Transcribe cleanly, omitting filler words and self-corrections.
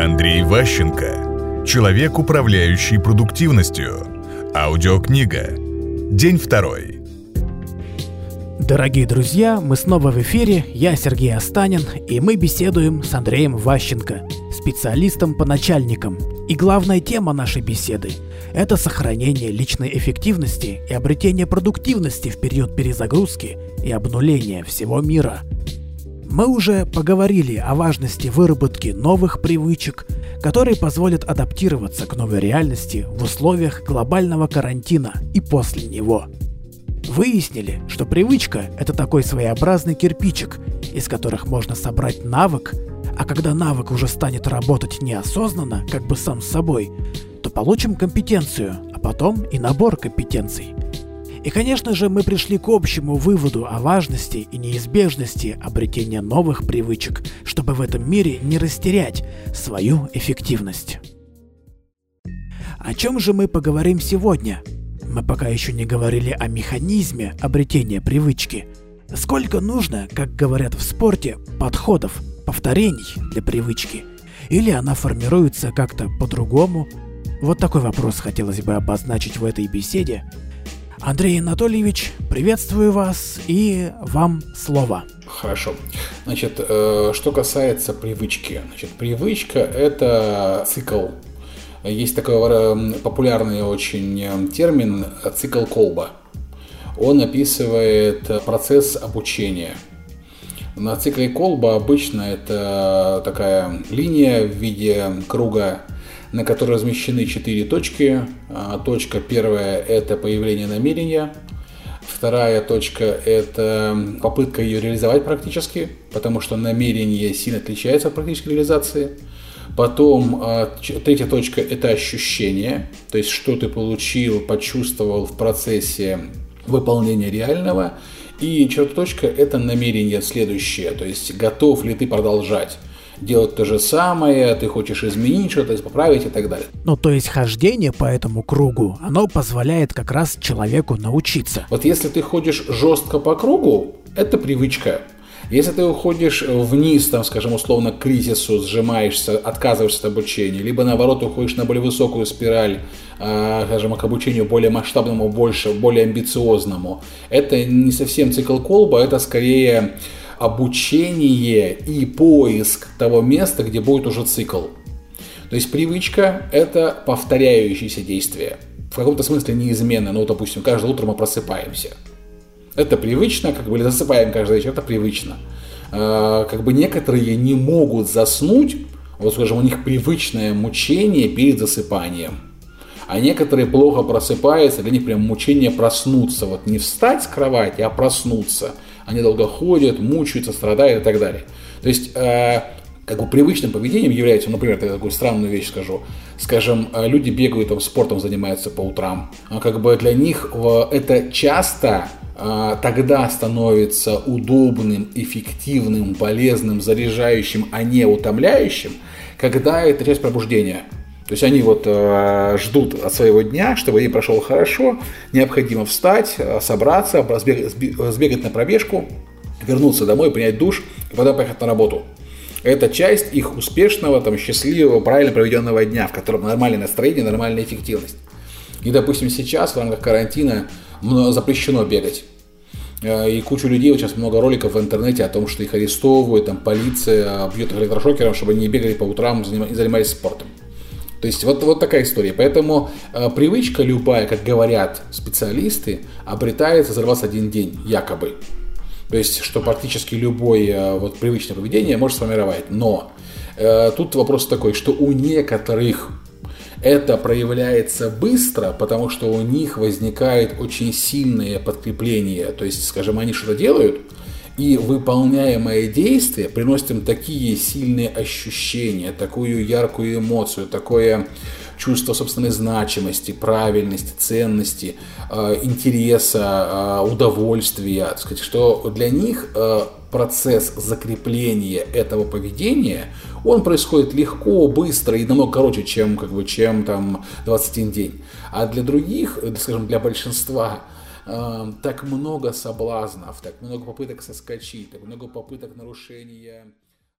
Андрей Ващенко. Человек, управляющий продуктивностью. Аудиокнига. День 2. Дорогие друзья, мы снова в эфире, я Сергей Останин, и мы беседуем с Андреем Ващенко, специалистом по начальникам. И главная тема нашей беседы – это сохранение личной эффективности и обретение продуктивности в период перезагрузки и обнуления всего мира. Мы уже поговорили о важности выработки новых привычек, которые позволят адаптироваться к новой реальности в условиях глобального карантина и после него. Выяснили, что привычка – это такой своеобразный кирпичик, из которых можно собрать навык, а когда навык уже станет работать неосознанно, как бы сам с собой, то получим компетенцию, а потом и набор компетенций. И, конечно же, мы пришли к общему выводу о важности и неизбежности обретения новых привычек, чтобы в этом мире не растерять свою эффективность. О чем же мы поговорим сегодня? Мы пока еще не говорили о механизме обретения привычки. Сколько нужно, как говорят в спорте, подходов, повторений для привычки? Или она формируется как-то по-другому? Вот такой вопрос хотелось бы обозначить в этой беседе. Андрей Анатольевич, приветствую вас, и вам слово. Хорошо. Значит, что касается привычки. Привычка – это цикл. Есть такой популярный очень термин «цикл Колба». Он описывает процесс обучения. На цикле Колба обычно это такая линия в виде круга, на которой размещены 4 точки. Точка первая – это появление намерения. Вторая точка – это попытка ее реализовать практически, потому что намерение сильно отличается от практической реализации. Потом третья точка – это ощущение, то есть что ты получил, почувствовал в процессе выполнения реального. И четвертая точка – это намерение следующее, то есть готов ли ты продолжать делать то же самое, ты хочешь изменить что-то, поправить и так далее. То есть хождение по этому кругу, оно позволяет как раз человеку научиться. Вот если ты ходишь жестко по кругу, это привычка. Если ты уходишь вниз, скажем, условно, к кризису, сжимаешься, отказываешься от обучения, либо наоборот уходишь на более высокую спираль, скажем, к обучению более масштабному, больше, более амбициозному, это не совсем цикл Колба, это скорее обучение и поиск того места, где будет уже цикл. То есть привычка – это повторяющиеся действия. В каком-то смысле неизменно. Допустим, каждое утро мы просыпаемся. Это привычно, или засыпаем каждый вечер, это привычно. Некоторые не могут заснуть, скажем, у них привычное мучение перед засыпанием. А некоторые плохо просыпаются, для них прям мучение проснуться. Не встать с кровати, а проснуться. Они долго ходят, мучаются, страдают и так далее. То есть, привычным поведением является, например, я такую странную вещь скажу. Скажем, люди бегают, спортом занимаются по утрам. Для них это часто тогда становится удобным, эффективным, полезным, заряжающим, а не утомляющим, когда это часть пробуждения. То есть они ждут от своего дня, чтобы день прошел хорошо, необходимо встать, собраться, сбегать на пробежку, вернуться домой, принять душ и потом поехать на работу. Это часть их успешного, счастливого, правильно проведенного дня, в котором нормальное настроение, нормальная эффективность. И, допустим, сейчас в рамках карантина запрещено бегать. И кучу людей, сейчас много роликов в интернете о том, что их арестовывают, полиция бьет их электрошокером, чтобы они не бегали по утрам и занимались спортом. То есть вот такая история. Поэтому привычка любая, как говорят специалисты, обретается за 21 день, якобы. То есть, что практически любое привычное поведение может сформировать. Но тут вопрос такой, что у некоторых это проявляется быстро, потому что у них возникает очень сильное подкрепление. То есть, скажем, они что-то делают, и выполняемое действие приносит им такие сильные ощущения, такую яркую эмоцию, такое чувство собственной значимости, правильности, ценности, интереса, удовольствия, что для них процесс закрепления этого поведения, он происходит легко, быстро и намного короче, чем 21 день. А для других, скажем, для большинства, так много соблазнов, так много попыток соскочить, так много попыток нарушения